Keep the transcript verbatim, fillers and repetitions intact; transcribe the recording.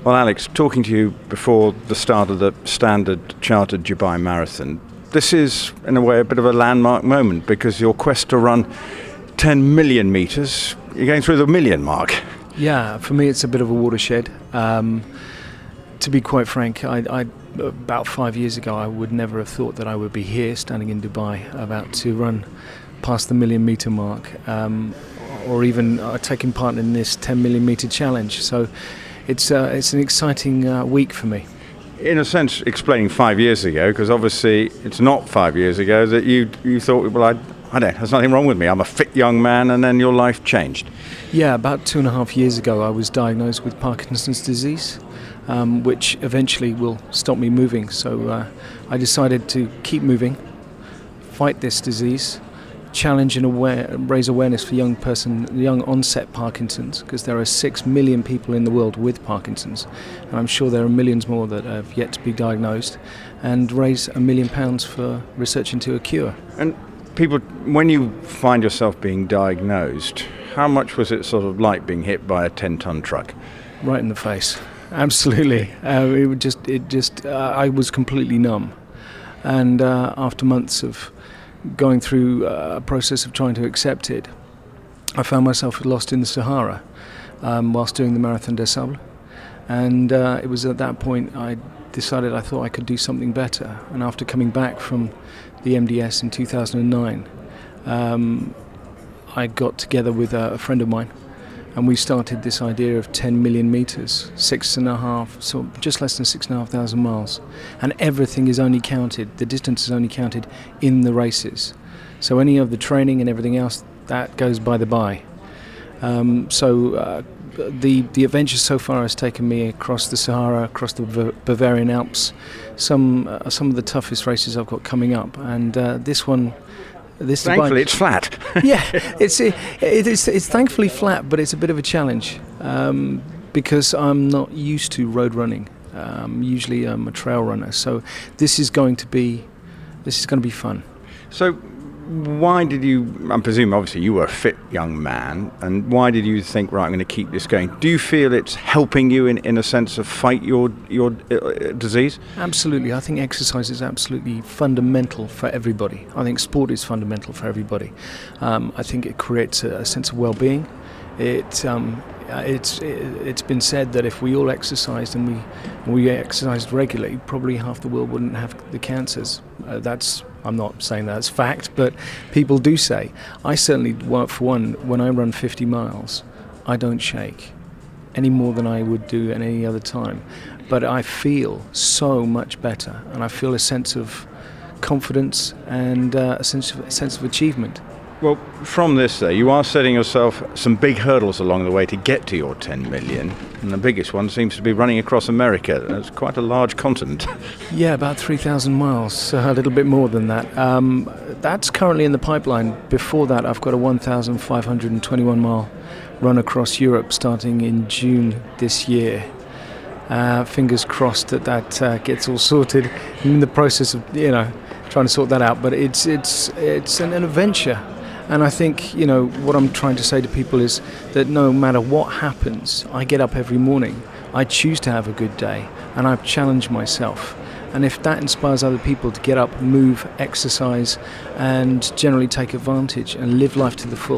Well, Alex, talking to you before the start of the Standard Chartered Dubai Marathon, this is, in a way, a bit of a landmark moment because your quest to run ten million metres, you're going through the million mark. Yeah, for me it's a bit of a watershed. Um, to be quite frank, I, I, about five years ago I would never have thought that I would be here, standing in Dubai, about to run past the million metre mark, um, or even uh, taking part in this ten million metre challenge. So it's uh, it's an exciting uh, week for me. In a sense, explaining five years ago, because obviously it's not five years ago that you you thought, well, I, I don't, there's nothing wrong with me. I'm a fit young man, and then your life changed. Yeah, about two and a half years ago, I was diagnosed with Parkinson's disease, um, which eventually will stop me moving. So uh, I decided to keep moving, fight this disease, challenge and aware, raise awareness for young person, young onset Parkinson's, because there are six million people in the world with Parkinson's, and I'm sure there are millions more that have yet to be diagnosed, and raise a million pounds for research into a cure. And people, when you find yourself being diagnosed, how much was it sort of like being hit by a ten-ton truck? Right in the face, absolutely. uh, it would just, it just, uh, I was completely numb, and uh, after months of going through a process of trying to accept it, I found myself lost in the Sahara um, whilst doing the Marathon des Sables, and uh, it was at that point I decided I thought I could do something better. And after coming back from the M D S in two thousand nine, um, I got together with a, a friend of mine, and we started this idea of ten million metres, six and a half, so just less than six and a half thousand miles. And everything is only counted, the distance is only counted in the races. So any of the training and everything else, that goes by the by. Um, so uh, the the adventure so far has taken me across the Sahara, across the Bav- Bavarian Alps, some uh, some of the toughest races I've got coming up. And uh, this one, This thankfully, it's flat. yeah, it's it, it's it's thankfully flat, but it's a bit of a challenge um, because I'm not used to road running. Um, usually, I'm a trail runner, so this is going to be this is going to be fun. So, why did you? I presume, obviously, you were a fit young man, and why did you think, right, I'm going to keep this going? Do you feel it's helping you in, in a sense of fight your your uh, disease? Absolutely. I think exercise is absolutely fundamental for everybody. I think sport is fundamental for everybody. Um, I think it creates a, a sense of well-being. It um, it's it, it's been said that if we all exercised and we we exercised regularly, probably half the world wouldn't have the cancers. Uh, that's I'm not saying that's fact, but people do say. I certainly, for one, when I run fifty miles, I don't shake any more than I would do at any other time. But I feel so much better, and I feel a sense of confidence and uh, a sense of, a sense of achievement. Well, from this, though, you are setting yourself some big hurdles along the way to get to your ten million, and the biggest one seems to be running across America. It's quite a large continent. Yeah, about three thousand miles, so a little bit more than that. Um, that's currently in the pipeline. Before that, I've got a one thousand five hundred twenty-one mile run across Europe starting in June this year. Uh, fingers crossed that that uh, gets all sorted. I'm in the process of, you know, trying to sort that out, but it's it's it's an, an adventure. And I think, you know, what I'm trying to say to people is that no matter what happens, I get up every morning, I choose to have a good day, and I challenge myself. And if that inspires other people to get up, move, exercise, and generally take advantage and live life to the full,